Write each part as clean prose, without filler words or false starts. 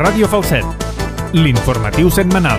Ràdio Falset, l'informatiu setmanal.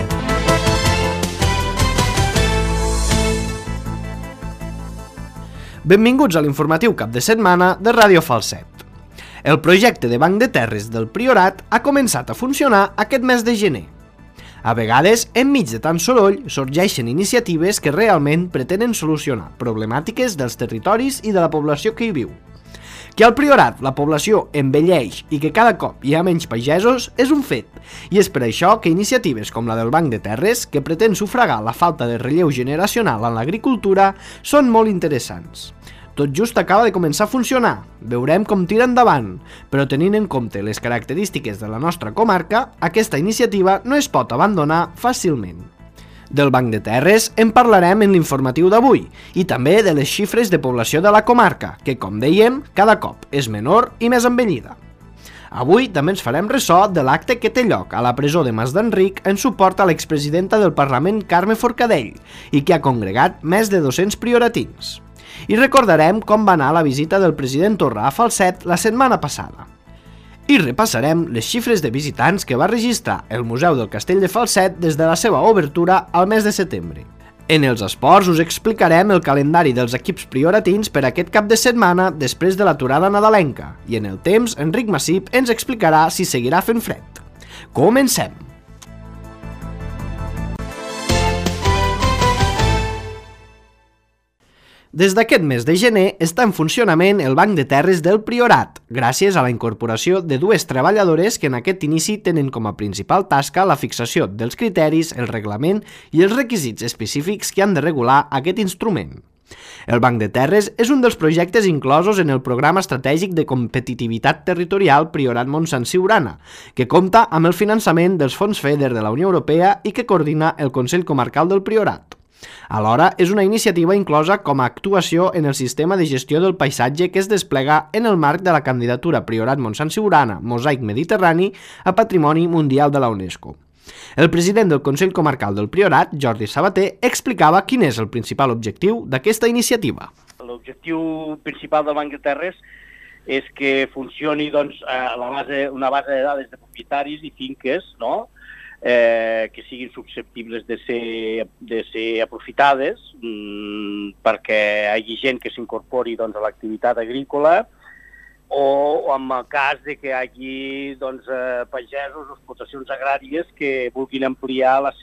Benvinguts a l'informatiu cap de setmana de Ràdio Falset. El projecte de banc de terres del Priorat ha començat a funcionar aquest mes de gener. A vegades, enmig de tant soroll, sorgeixen iniciatives que realment pretenen solucionar problemàtiques dels territoris i de la població que hi viu. Que al Priorat la població envelleix i que cada cop hi ha menys pagesos és un fet, i és per això que iniciatives com la del Banc de Terres, que pretén sufragar la falta de relleu generacional en l'agricultura, són molt interessants. Tot just acaba de començar a funcionar, veurem com tira endavant, però tenint en compte les característiques de la nostra comarca, aquesta iniciativa no es pot abandonar fàcilment. Del Banc de Terres en parlarem en l'informatiu d'avui i també de les xifres de població de la comarca, que, com dèiem, cada cop és menor i més envellida. Avui també ens farem ressò de l'acte que té lloc a la presó de Mas d'Enric en suport a l'expresidenta del Parlament Carme Forcadell i que ha congregat més de 200 prioratins. I recordarem com va anar la visita del president Torra a Falset la setmana passada. I repassarem les xifres de visitants que va registrar el Museu del Castell de Falset des de la seva obertura al mes de setembre. En els esports us explicarem el calendari dels equips prioratins per aquest cap de setmana després de l'aturada nadalenca i en el temps Enric Massip ens explicarà si seguirà fent fred. Comencem! Des d'aquest mes de gener està en funcionament el Banc de Terres del Priorat, gràcies a la incorporació de dues treballadores que en aquest inici tenen com a principal tasca la fixació dels criteris, el reglament i els requisits específics que han de regular aquest instrument. El Banc de Terres és un dels projectes inclosos en el Programa Estratègic de Competitivitat Territorial Priorat Montsant Siurana, que compta amb el finançament dels fons FEDER de la Unió Europea i que coordina el Consell Comarcal del Priorat. Alhora, és una iniciativa inclosa com a actuació en el sistema de gestió del paisatge que es desplega en el marc de la candidatura Priorat Montsant Siurana Mosaic Mediterrani a Patrimoni Mundial de la UNESCO. El president del Consell Comarcal del Priorat, Jordi Sabater, explicava quin és el principal objectiu d'aquesta iniciativa. L'objectiu principal del Banc de Terres és que funcioni una base de dades de propietaris i finques, no?, que siguin susceptibles de ser aprofitades perquè hi hagi gent que s'incorpori a l'activitat agrícola o en el cas de que hi hagi pagesos o explotacions agràries que vulguin ampliar la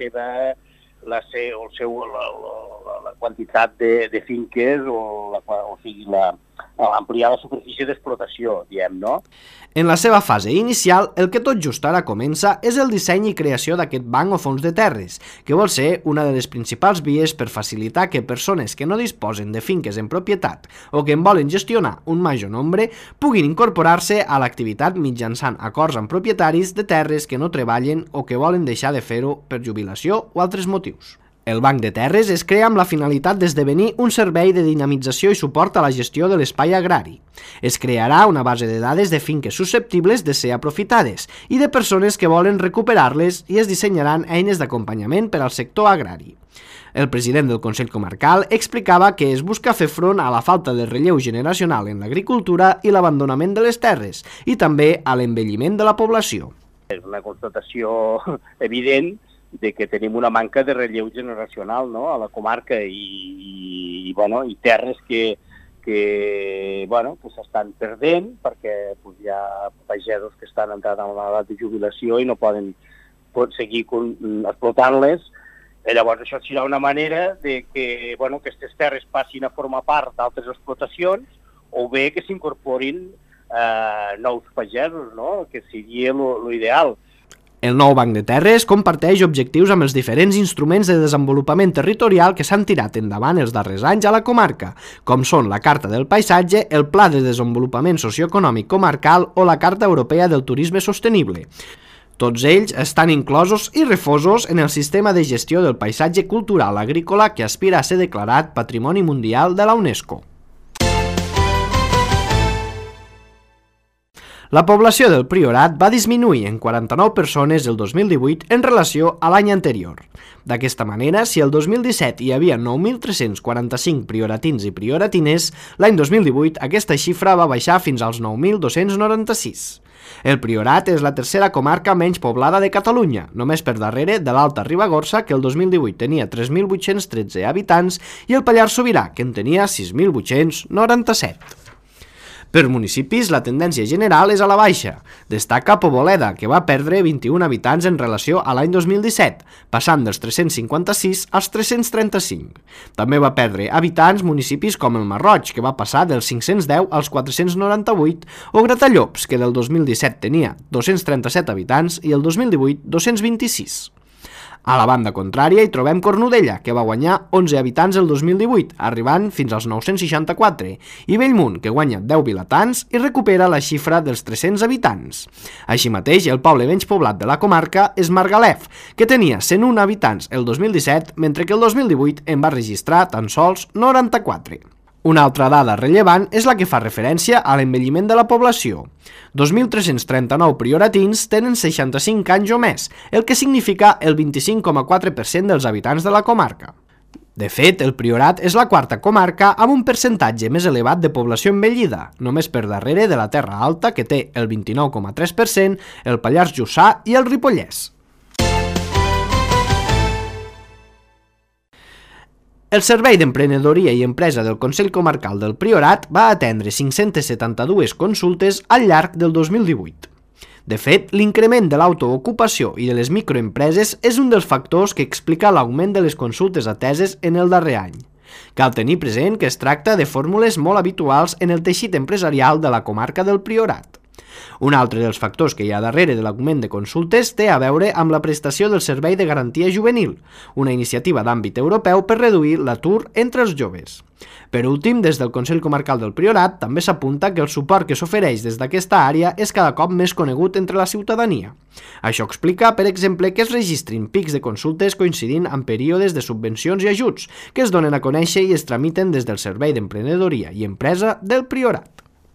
quantitat de finques o ampliar la superfície d'explotació, diem, no? En la seva fase inicial, el que tot just ara comença és el disseny i creació d'aquest banc o fons de terres, que vol ser una de les principals vies per facilitar que persones que no disposen de finques en propietat o que en volen gestionar un major nombre puguin incorporar-se a l'activitat mitjançant acords amb propietaris de terres que no treballen o que volen deixar de fer-ho per jubilació o altres motius. El Banc de Terres es crea amb la finalitat d'esdevenir un servei de dinamització i suport a la gestió de l'espai agrari. Es crearà una base de dades de finques susceptibles de ser aprofitades i de persones que volen recuperar-les i es dissenyaran eines d'acompanyament per al sector agrari. El president del Consell Comarcal explicava que es busca fer front a la falta de relleu generacional en l'agricultura i l'abandonament de les terres i també a l'envelliment de la població. És una constatació evident de que tenim una manca de relleu generacional, no?, a la comarca i terres que s'estan perdent perquè hi ha pagesos que estan entrant en l'edat de jubilació i no poden seguir explotant-les. Llavors això serà una manera de que aquestes terres passin a formar part d'altres explotacions o bé que s'incorporin nous pagesos, no?, que seria l'ideal. El nou Banc de Terres comparteix objectius amb els diferents instruments de desenvolupament territorial que s'han tirat endavant els darrers anys a la comarca, com són la Carta del Paisatge, el Pla de Desenvolupament Socioeconòmic Comarcal o la Carta Europea del Turisme Sostenible. Tots ells estan inclosos i refosos en el sistema de gestió del paisatge cultural agrícola que aspira a ser declarat Patrimoni Mundial de la UNESCO. La població del Priorat va disminuir en 49 persones el 2018 en relació a l'any anterior. D'aquesta manera, si el 2017 hi havia 9.345 prioratins i prioratines, l'any 2018 aquesta xifra va baixar fins als 9.296. El Priorat és la tercera comarca menys poblada de Catalunya, només per darrere de l'Alta Ribagorça, que el 2018 tenia 3.813 habitants, i el Pallars Sobirà, que en tenia 6.897. Per municipis, la tendència general és a la baixa. Destaca Poboleda, que va perdre 21 habitants en relació a l'any 2017, passant dels 356 als 335. També va perdre habitants municipis com el Masroig, que va passar dels 510 als 498, o Gratallops, que del 2017 tenia 237 habitants i el 2018 226. A la banda contrària hi trobem Cornudella, que va guanyar 11 habitants el 2018, arribant fins als 964, i Bellmunt, que guanya 10 vilatans i recupera la xifra dels 300 habitants. Així mateix, el poble menys poblat de la comarca és Margalef, que tenia 101 habitants el 2017, mentre que el 2018 en va registrar tan sols 94. Una altra dada rellevant és la que fa referència a l'envelliment de la població. 2.339 prioratins tenen 65 anys o més, el que significa el 25,4% dels habitants de la comarca. De fet, el Priorat és la quarta comarca amb un percentatge més elevat de població envellida, només per darrere de la Terra Alta, que té el 29,3%, el Pallars Jussà i el Ripollès. El Servei d'Emprenedoria i Empresa del Consell Comarcal del Priorat va atendre 572 consultes al llarg del 2018. De fet, l'increment de l'autoocupació i de les microempreses és un dels factors que explica l'augment de les consultes ateses en el darrer any. Cal tenir present que es tracta de fórmules molt habituals en el teixit empresarial de la comarca del Priorat. Un altre dels factors que hi ha darrere de l'augment de consultes té a veure amb la prestació del Servei de Garantia Juvenil, una iniciativa d'àmbit europeu per reduir l'atur entre els joves. Per últim, des del Consell Comarcal del Priorat també s'apunta que el suport que s'ofereix des d'aquesta àrea és cada cop més conegut entre la ciutadania. Això explica, per exemple, que es registrin pics de consultes coincidint amb períodes de subvencions i ajuts que es donen a conèixer i es tramiten des del Servei d'Emprenedoria i Empresa del Priorat.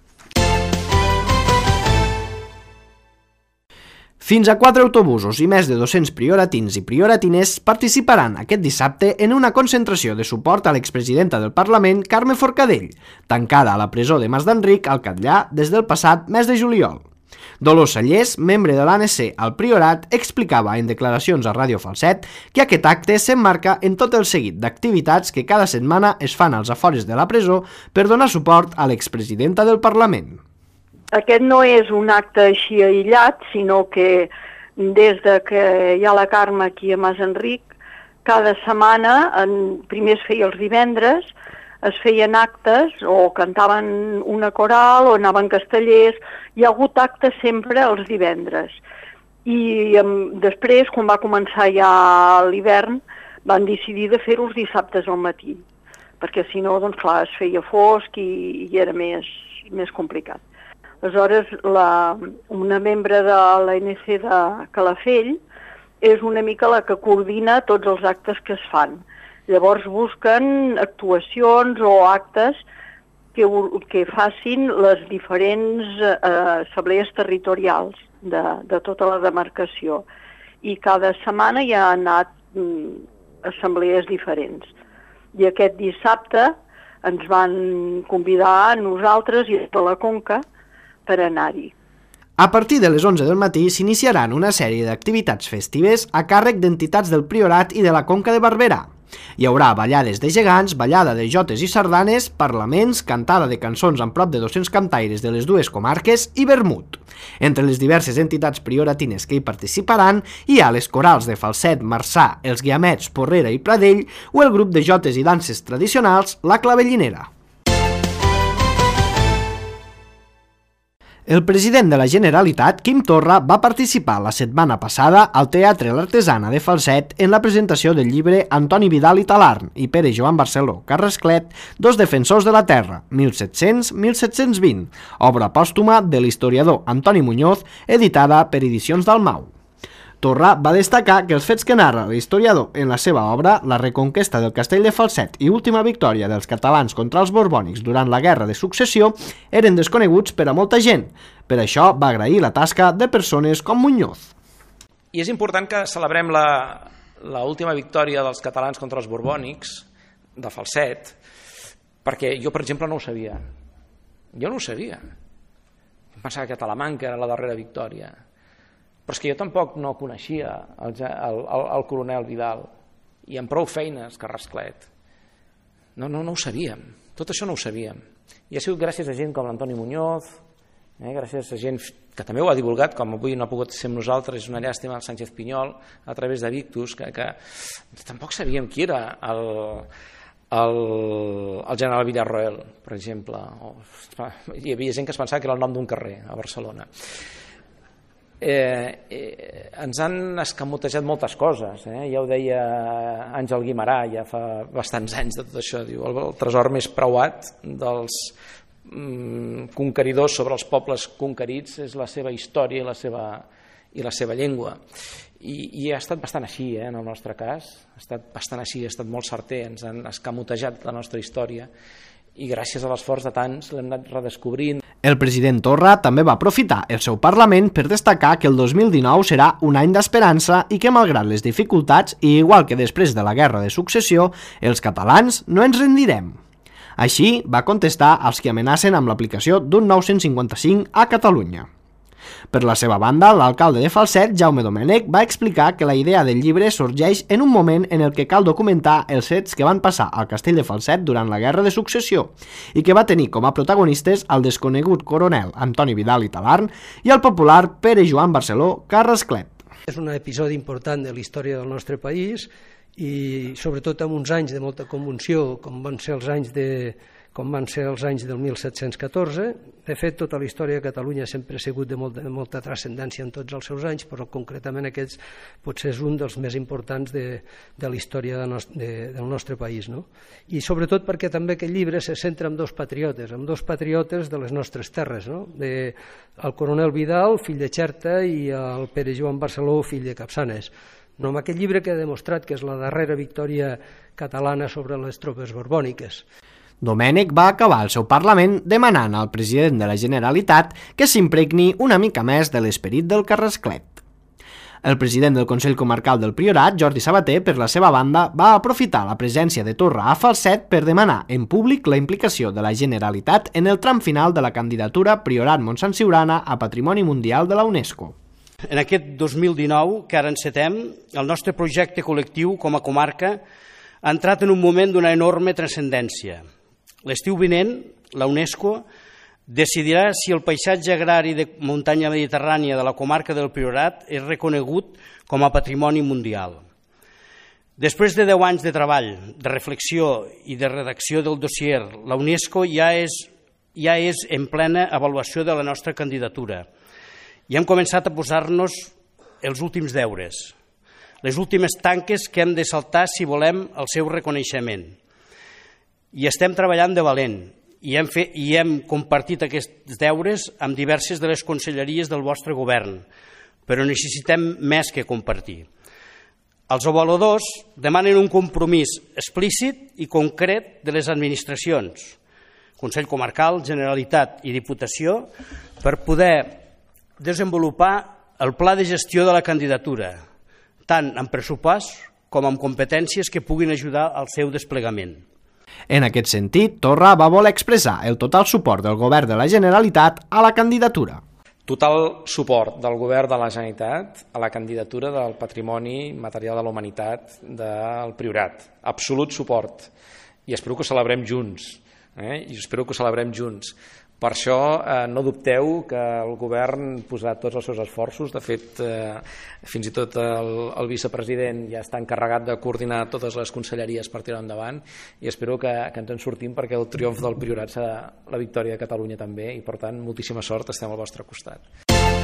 Fins a 4 autobusos i més de 200 prioratins i prioratines participaran aquest dissabte en una concentració de suport a l'expresidenta del Parlament, Carme Forcadell, tancada a la presó de Mas d'Enric, al Catllar, des del passat mes de juliol. Dolors Sallés, membre de l'ANC al Priorat, explicava en declaracions a Ràdio Falset que aquest acte s'emmarca en tot el seguit d'activitats que cada setmana es fan als afores de la presó per donar suport a l'expresidenta del Parlament. Aquest no és un acte així aïllat, sinó que des de que hi ha la Carme aquí a Mas Enric, cada setmana, primer es feia els divendres, es feien actes o cantaven una coral o anaven castellers, hi ha hagut actes sempre els divendres. I després, quan va començar ja l'hivern, van decidir de fer-ho els dissabtes al matí, perquè si no, doncs clar, es feia fosc i era més complicat. Aleshores, una membre de l'ANC de Calafell és una mica la que coordina tots els actes que es fan. Llavors busquen actuacions o actes que facin les diferents assemblees territorials de tota la demarcació. I cada setmana hi ha anat assemblees diferents. I aquest dissabte ens van convidar a nosaltres i a la Conca per anar-hi. A partir de les 11 del matí s'iniciaran una sèrie d'activitats festives a càrrec d'entitats del Priorat i de la Conca de Barberà. Hi haurà ballades de gegants, ballada de jotes i sardanes, parlaments, cantada de cançons amb prop de 200 cantaires de les dues comarques i vermut. Entre les diverses entitats prioratines que hi participaran hi ha les corals de Falset, Marçà, els Guiamets, Porrera i Pradell o el grup de jotes i danses tradicionals La Clavellinera. El president de la Generalitat, Quim Torra, va participar la setmana passada al Teatre L'Artesana de Falset en la presentació del llibre Antoni Vidal i Talarn i Pere Joan Barceló Carrasclet, Dos defensors de la terra, 1700-1720, obra pòstuma de l'historiador Antoni Muñoz, editada per Edicions Dalmau. Torra va destacar que els fets que narra l'historiador en la seva obra, la reconquesta del castell de Falset i última victòria dels catalans contra els borbònics durant la Guerra de Successió, eren desconeguts per a molta gent. Per això va agrair la tasca de persones com Muñoz. I és important que celebrem l'última victòria dels catalans contra els borbònics de Falset, perquè jo, per exemple, no ho sabia. Jo no ho sabia. pensava que Talamanca era la darrera victòria. Però és que jo tampoc no coneixia el coronel Vidal, i amb prou feines, Carrasclet. No ho sabíem, tot això no ho sabíem. I ha sigut gràcies a gent com l'Antoni Muñoz, gràcies a gent que també ho ha divulgat, com avui no ha pogut ser amb nosaltres, és una llàstima, el Sánchez Pinyol, a través de Victus, que tampoc sabíem qui era el general Villarroel, per exemple. Hi havia gent que es pensava que era el nom d'un carrer a Barcelona. Ens han escamotejat moltes coses, ja ho deia Àngel Guimarà ja fa bastants anys de tot això, diu, el tresor més preuat dels conqueridors sobre els pobles conquerits és la seva història i la seva llengua, i ha estat bastant així, en el nostre cas ha estat bastant així, ha estat molt certer, ens han escamotejat la nostra història i gràcies a l'esforç de tants l'hem anat redescobrint. El president Torra també va aprofitar el seu Parlament per destacar que el 2019 serà un any d'esperança i que, malgrat les dificultats, i igual que després de la Guerra de Successió, els catalans no ens rendirem. Així va contestar als que amenacen amb l'aplicació d'un 955 a Catalunya. Per la seva banda, l'alcalde de Falset, Jaume Domènech, va explicar que la idea del llibre sorgeix en un moment en el que cal documentar els fets que van passar al castell de Falset durant la Guerra de Successió i que va tenir com a protagonistes el desconegut coronel Antoni Vidal i Talarn i el popular Pere Joan Barceló Carrasclet. És un episodi important de la història del nostre país i sobretot amb uns anys de molta convulsió com van ser els anys del 1714. De fet, tota la història de Catalunya sempre ha sigut de molta transcendència en tots els seus anys, però concretament aquests potser és un dels més importants de la història del nostre país. I sobretot perquè també aquest llibre se centra en dos patriotes de les nostres terres, el coronel Vidal, fill de Xerta, i el Pere Joan Barceló, fill de Capçanes. Amb aquest llibre que ha demostrat que és la darrera victòria catalana sobre les tropes borbòniques. Domènech va acabar el seu Parlament demanant al president de la Generalitat que s'impregni una mica més de l'esperit del Carrasclet. El president del Consell Comarcal del Priorat, Jordi Sabater, per la seva banda, va aprofitar la presència de Torra a Falset per demanar en públic la implicació de la Generalitat en el tram final de la candidatura Priorat Montsant Siurana a Patrimoni Mundial de la UNESCO. En aquest 2019, que ara encetem, el nostre projecte col·lectiu com a comarca ha entrat en un moment d'una enorme transcendència. L'estiu vinent, la UNESCO decidirà si el paisatge agrari de muntanya mediterrània de la comarca del Priorat és reconegut com a patrimoni mundial. Després de 10 anys de treball, de reflexió i de redacció del dossier, la UNESCO ja és en plena avaluació de la nostra candidatura i hem començat a posar-nos els últims deures, les últimes tanques que hem de saltar si volem el seu reconeixement. I estem treballant de valent i hem compartit aquests deures amb diverses de les conselleries del vostre govern, però necessitem més que compartir. Els avaluadors demanen un compromís explícit i concret de les administracions, Consell Comarcal, Generalitat i Diputació, per poder desenvolupar el pla de gestió de la candidatura, tant en pressupost com en competències que puguin ajudar al seu desplegament. En aquest sentit, Torra va voler expressar el total suport del govern de la Generalitat a la candidatura. Total suport del govern de la Generalitat a la candidatura del Patrimoni Material de la Humanitat del Priorat. Absolut suport. I espero que ho celebrem junts. Per això no dubteu que el govern posarà tots els seus esforços. De fet, fins i tot el vicepresident ja està encarregat de coordinar totes les conselleries per tirar endavant i espero que ens en sortim perquè el triomf del Priorat serà la victòria de Catalunya també i per tant moltíssima sort, estem al vostre costat.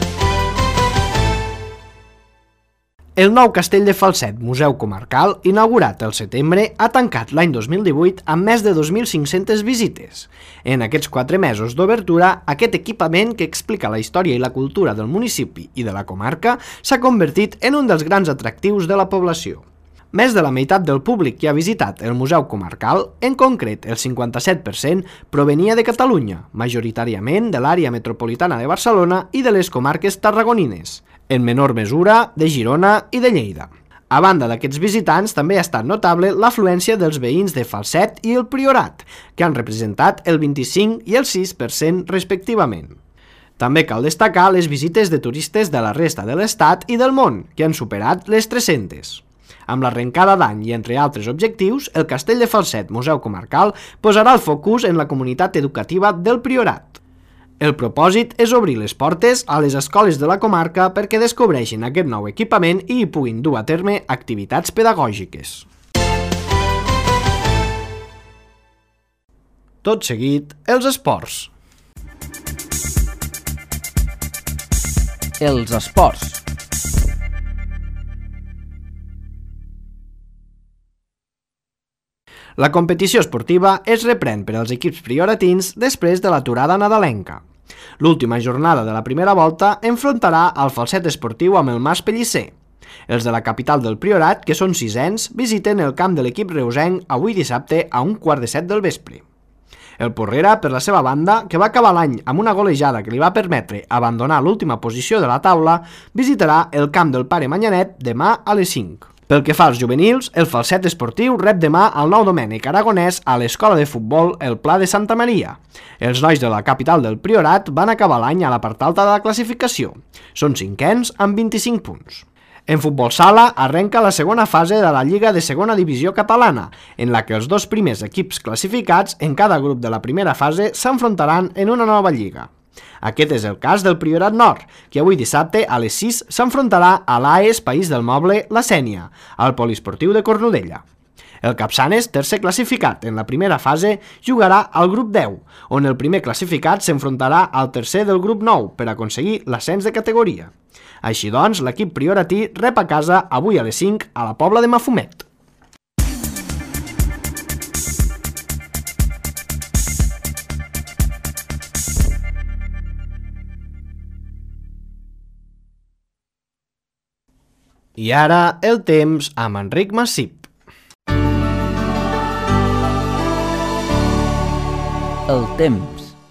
El nou castell de Falset, Museu Comarcal, inaugurat el setembre, ha tancat l'any 2018 amb més de 2.500 visites. En aquests 4 mesos d'obertura, aquest equipament que explica la història i la cultura del municipi i de la comarca s'ha convertit en un dels grans atractius de la població. Més de la meitat del públic que ha visitat el Museu Comarcal, en concret el 57%, provenia de Catalunya, majoritàriament de l'àrea metropolitana de Barcelona i de les comarques tarragonines, en menor mesura de Girona i de Lleida. A banda d'aquests visitants, també ha estat notable l'afluència dels veïns de Falset i el Priorat, que han representat el 25 i el 6% respectivament. També cal destacar les visites de turistes de la resta de l'Estat i del món, que han superat les 300. Amb l'arrencada d'any i entre altres objectius, el Castell de Falset Museu Comarcal posarà el focus en la comunitat educativa del Priorat. El propòsit és obrir les portes a les escoles de la comarca perquè descobreixin aquest nou equipament i hi puguin dur a terme activitats pedagògiques. Tot seguit, els esports. Els esports. La competició esportiva es reprèn per als equips prioratins després de l'aturada nadalenca. L'última jornada de la primera volta enfrontarà el Falset Esportiu amb el Mas Pellicer. Els de la capital del Priorat, que són sisens, visiten el camp de l'equip reusenc avui dissabte a 6:45 del vespre. El Porrera, per la seva banda, que va acabar l'any amb una golejada que li va permetre abandonar l'última posició de la taula, visitarà el camp del Pare Manyanet demà a les 5. Pel que fa als juvenils, el Falset Esportiu rep demà el Nou Domènec Aragonès a l'escola de futbol El Pla de Santa Maria. Els nois de la capital del Priorat van acabar l'any a la part alta de la classificació. Són cinquens amb 25 punts. En futbol sala arrenca la segona fase de la Lliga de Segona Divisió Catalana, en la que els dos primers equips classificats en cada grup de la primera fase s'enfrontaran en una nova lliga. Aquest és el cas del Priorat Nord, que avui dissabte a les 6 s'enfrontarà a l'AES País del Moble La Sénia, al poliesportiu de Cornudella. El Capçanes, tercer classificat en la primera fase, jugarà al grup 10, on el primer classificat s'enfrontarà al tercer del grup 9 per aconseguir l'ascens de categoria. Així doncs, l'equip prioratí rep a casa avui a les 5 a la Pobla de Mafumet. I ara el temps amb Enric Massip. El temps.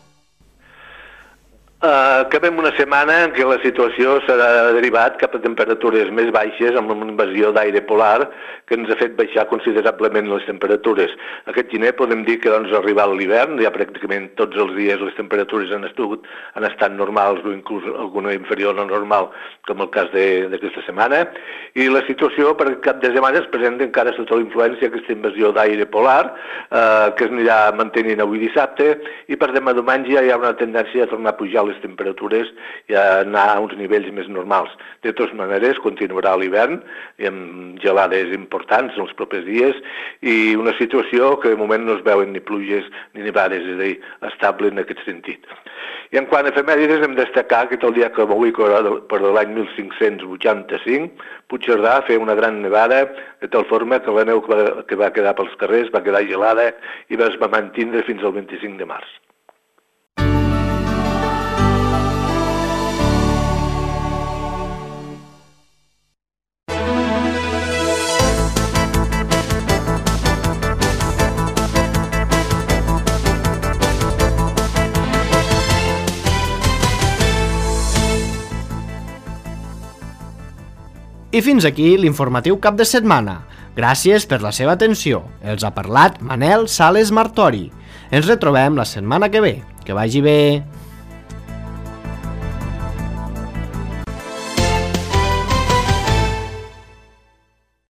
Acabem una setmana en què la situació s'ha derivat cap a temperatures més baixes amb una invasió d'aire polar que ens ha fet baixar considerablement les temperatures. Aquest gener podem dir que ha arribat l'hivern, ja pràcticament tots els dies les temperatures han estat normals o inclús alguna inferior a normal, com el cas d'aquesta setmana, i la situació per cap de setmana es presenta encara sota la influència d'aquesta invasió d'aire polar que es anirà mantenint avui dissabte i per demà diumenge ja hi ha una tendència a tornar a pujar les temperatures i a anar a uns nivells més normals. De totes maneres, continuarà l'hivern i amb gelades importants en els propers dies i una situació que de moment no es veuen ni pluges ni nevades, és a dir, estable en aquest sentit. I en quant a efemèrides hem de destacar que el dia que avui, per l'any 1585, Puigcerdà feia una gran nevada de tal forma que la neu que va quedar pels carrers va quedar gelada i es va mantindre fins al 25 de març. I fins aquí l'informatiu cap de setmana. Gràcies per la seva atenció. Els ha parlat Manel Sales Martori. Ens retrobem la setmana que ve. Que vagi bé.